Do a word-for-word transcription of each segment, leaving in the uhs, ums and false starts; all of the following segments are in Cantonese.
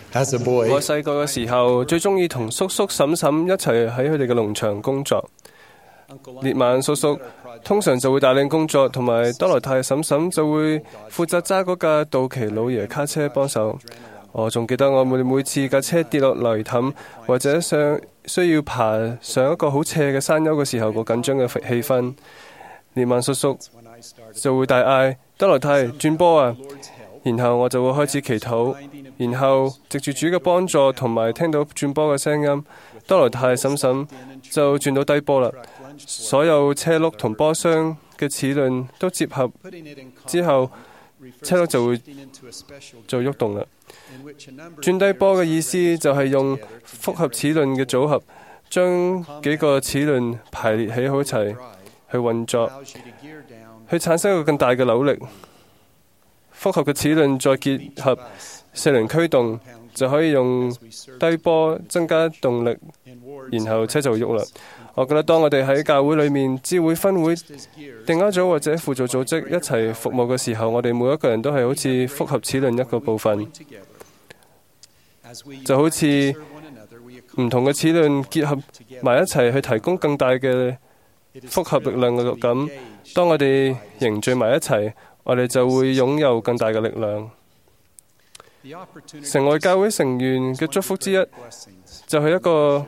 As a boy, 我細個嘅時候，最中意同叔叔嬸嬸一齊喺佢哋嘅農場工作。列曼叔叔通常就會帶領工作，同埋多萊泰嬸嬸就會負責揸嗰架道奇老爺卡車幫手。我仲記得我每每次架車跌落泥凼，或者上需要爬上一個好斜嘅山丘嘅時候，個緊張嘅氣氛。列曼叔叔就會大嗌：多萊泰轉波啊！然後我就會開始祈禱，然後藉住主嘅幫助同埋聽到轉波嘅聲音，多萊泰嬸嬸就轉到低波啦。所有車轆同波箱嘅齒輪都接合之後，車轆就會就喐動啦。轉低波嘅意思就係用複合齒輪嘅組合，將幾個齒輪排列起好一齊去運作，去產生一個更大嘅扭力。複合嘅齒輪再結合四輪驅動，就可以用低波增加動力，然後車就會喐啦。我覺得當我哋喺教會裏面、知會分會、定額組或者輔助組織一齊服務嘅時候，我哋每一個人都係好似複合齒輪一個部分，就好似唔同嘅齒輪結合埋一齊去提供更大嘅複合力量嘅咁。當我哋凝聚埋一齊，我哋就會擁有更大嘅力量。成為教會成員嘅祝福之一，就係一個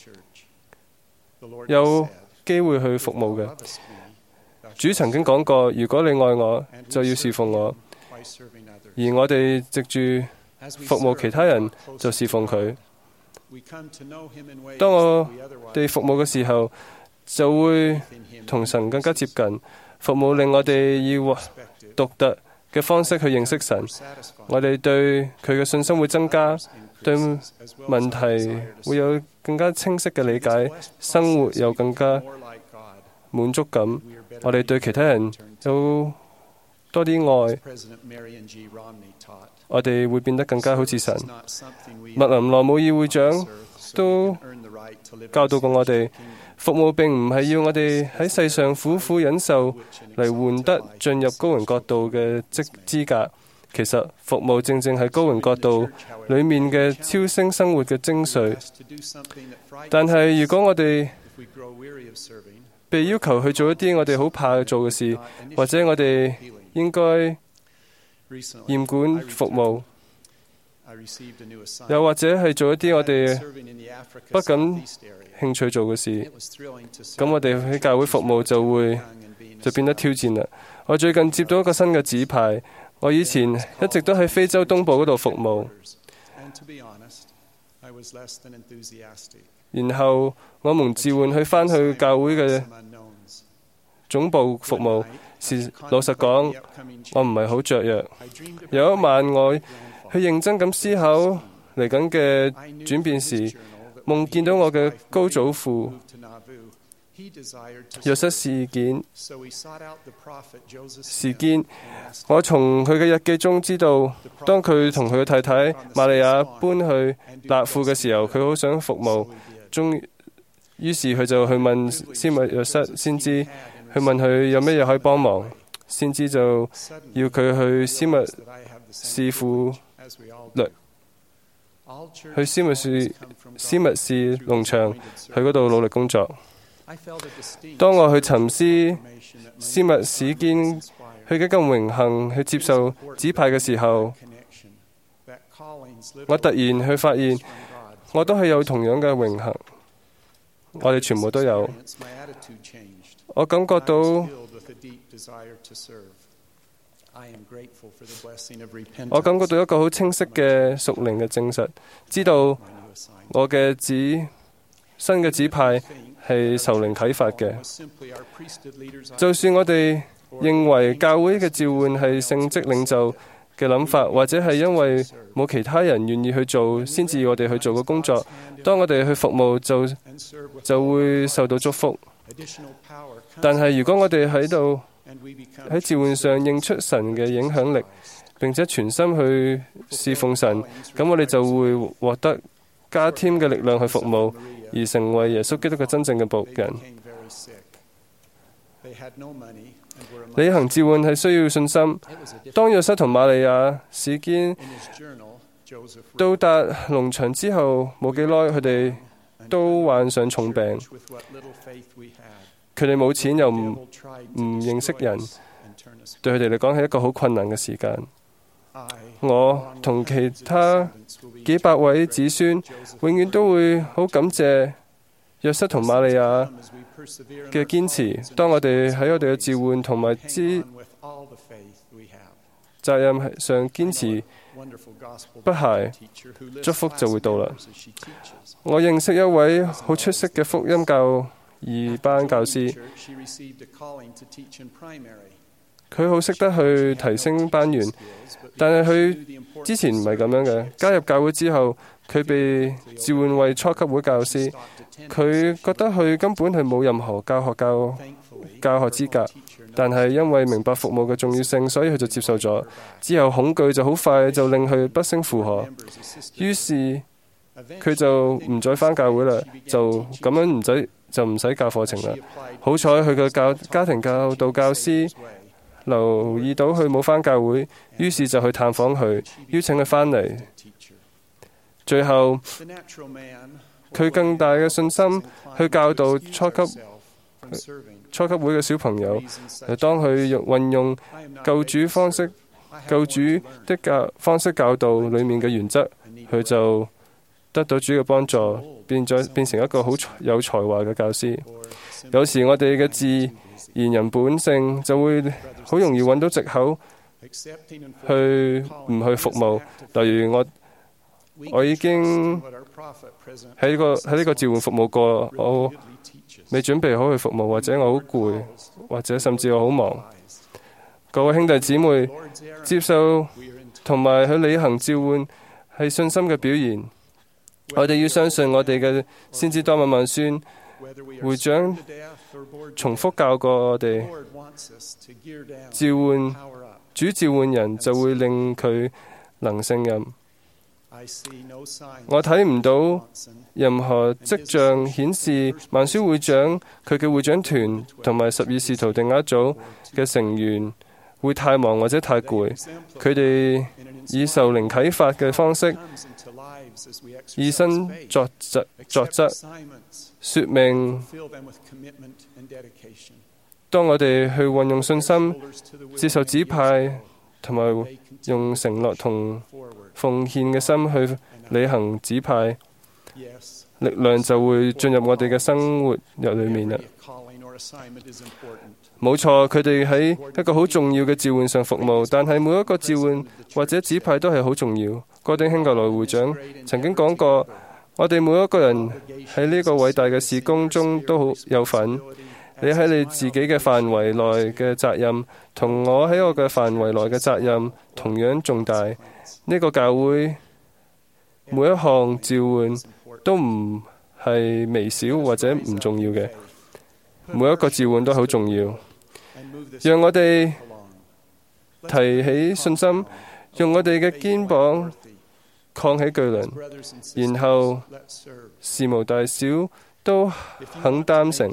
有機會去服務嘅。主曾經講過，如果你愛我，就要侍奉我。而我哋藉住服務其他人，就侍奉佢。當我哋服務嘅時候，就會同神更加接近。服務令我哋以獨特嘅方式去認識神，我哋對佢嘅信心會增加，對問題會有更加清晰嘅理解，生活有更加滿足感。我哋對其他人有多啲愛，我哋會變得更加好似神。麥林羅姆爾會長都教導過我哋，服務並唔係要我哋喺世上苦苦忍受嚟換得進入高榮國度嘅資資格。其實服務正正係高榮國度裏面嘅超升生活嘅精髓。但係如果我哋被要求去做一啲我哋好怕做嘅事，或者我哋應該厭倦服務，又或者係做一啲我哋不感興趣做嘅事，咁我哋喺教會服務就會就變得挑戰啦。我最近接到一個新嘅指派，我以前一直都喺非洲東部嗰度服務，然後我蒙召喚去返去教會嘅總部服務。是老實講，我唔係好雀躍。有一晚我去認真咁思考嚟緊嘅轉變時，夢見到我嘅高祖父約瑟事件事件。我從佢嘅日記中知道，當佢同佢嘅太太瑪利亞搬去納富嘅時候，佢好想服務。終於是佢就去問先密約瑟先知，去問佢有咩嘢可以幫忙。先知就要佢去斯密士庫略去斯密士斯密士農場去嗰度努力工作。當我去沉思斯密士堅佢嘅咁榮幸去接受指派嘅時候，我突然去發現我都係有同樣嘅榮幸。我哋全部都有。我感覺到我感覺到一個好清晰嘅屬靈嘅證實，知道我嘅指新嘅指派係受靈啟發嘅。就算我哋認為教會嘅召喚係聖職領袖嘅諗法，或者係因為冇其他人願意去做，先至我哋去做嘅工作，當我哋去服務就就會受到祝福。但係如果我哋喺度喺召喚上認出神嘅影響力，並且全心去侍奉神，咁我哋就會獲得加添嘅力量去服務，而成為耶穌基督嘅真正嘅僕人。履行召喚係需要信心。當約瑟同瑪利亞史堅到達農場之後冇幾耐，佢哋都患上重病。佢哋冇錢又唔唔認識人，對佢哋嚟講係一個好困難嘅時間。我同其他幾百位子孫永遠都會好感謝約瑟同瑪利亞嘅堅持。當我哋喺我哋嘅召喚同埋之責任上堅持不懈，祝福就會到啦。我認識一位好出色嘅福音教二班教師，佢好識得去提升班員，但係佢之前唔係咁樣嘅。加入教會之後，佢被召喚為初級會教師，佢覺得佢根本係冇任何教學教教學資格，但係因為明白服務嘅重要性，所以佢就接受咗。之後恐懼就好快就令佢不勝負荷，於是佢就唔再返教會啦，就咁樣唔使就唔使教課程啦。好彩佢嘅教家庭教導教師留意到佢冇返教會，於是就去探訪佢，邀請佢返嚟。最後佢更大嘅信心去教導初級初級會嘅小朋友。當佢用運用救主方式、救主的教方式教導裏面嘅原則，佢就得到主嘅幫助，變咗變成一個好有才華嘅教師。有時我哋嘅自然人本性就會好容易揾到藉口去唔去服務。例如我我已經喺呢個喺呢個召喚服務過，我未準備好去服務，或者我好攰，或者甚至我好忙。各位兄弟姊妹，接受同埋去履行召喚係信心嘅表現。我哋要相信我哋嘅先知多馬萬孫會長重複教過我哋，召喚主召喚人就會令佢能勝任。我睇唔到任何跡象顯示萬孫會長佢嘅會長團同埋十二使徒定額組嘅成員會太忙或者太攰。佢哋以受靈啟發嘅方式以身作則，作則說明當我哋去運用信心、接受指派同埋用承諾同奉獻嘅心去履行指派，力量就會進入我哋嘅生活入裏面啦。冇錯，佢哋喺一個好重要嘅召喚上服務，但係每一個召喚或者指派都係好重要。哥丁兄格萊會長曾經講過，我哋每一個人喺呢個偉大嘅事工中都好有份。你喺你自己嘅範圍內嘅責任，同我喺我嘅範圍內嘅責任同樣重大。呢個教會每一項召喚都唔係微小或者唔重要嘅，每一個召喚都好重要。讓我哋提起信心，用我哋嘅肩膀抗起巨輪，然後事無大小都肯擔成。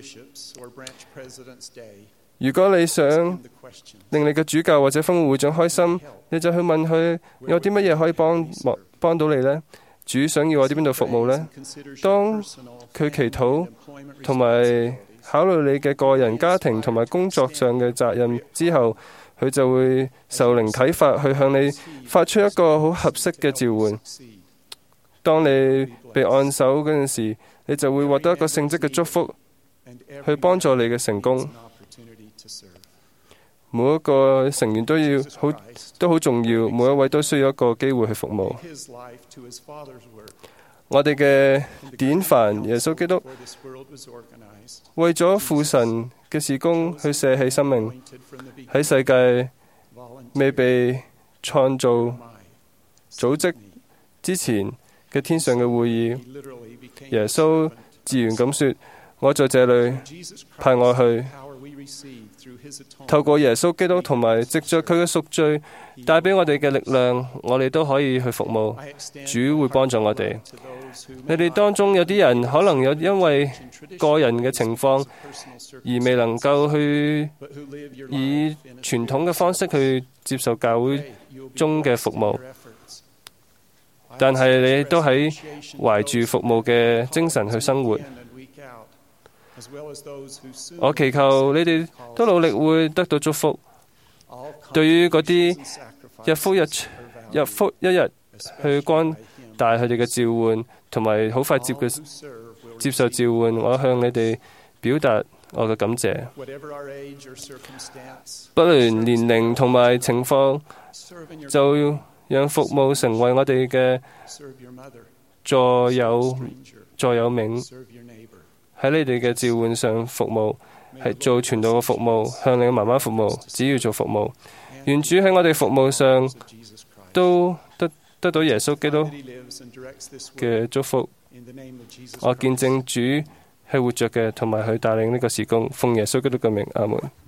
如果你想令你嘅主教或者分會會長開心，你就去問佢有啲乜嘢可以幫忙幫到你呢？主想要我喺邊度服務呢？當佢祈禱同埋考慮你嘅個人、家庭同埋工作上嘅責任之後，佢就會受靈啟發去向你發出一個好合適嘅召喚。當你被按手嗰陣時，你就會獲得一個聖職嘅祝福，去幫助你嘅成功。每一個成員都要好都好重要，每一位都需要一個機會去服務。我哋嘅典範耶穌基督為咗父神嘅事工去捨棄生命，喺世界未被創造組織之前嘅天上嘅會議，耶穌自然咁說：我在這裏，派我去。透過耶穌基督同埋藉着佢嘅贖罪帶俾我哋嘅力量，我哋都可以去服務。主會幫助我哋。你哋當中有啲人可能有因為個人嘅情況而未能夠去以傳統嘅方式去接受教會中嘅服務。 但係你都喺懷住服務嘅精神去生活。我祈求你哋都努力會得到祝福。對於嗰啲日復日、日復一日去關帶佢哋嘅召喚，同埋好快接嘅接受召喚，我向你哋表達我嘅感謝。不論年齡同埋情況，就要讓服務成為我哋嘅座右座右銘。喺你哋嘅召喚上服務，係做傳道嘅服務，向你嘅媽媽服務，只要做服務。願主喺我哋服務上都得得到耶穌基督嘅祝福。我見證主係活着嘅，同埋去帶領呢個事工。奉耶穌基督嘅名，阿門。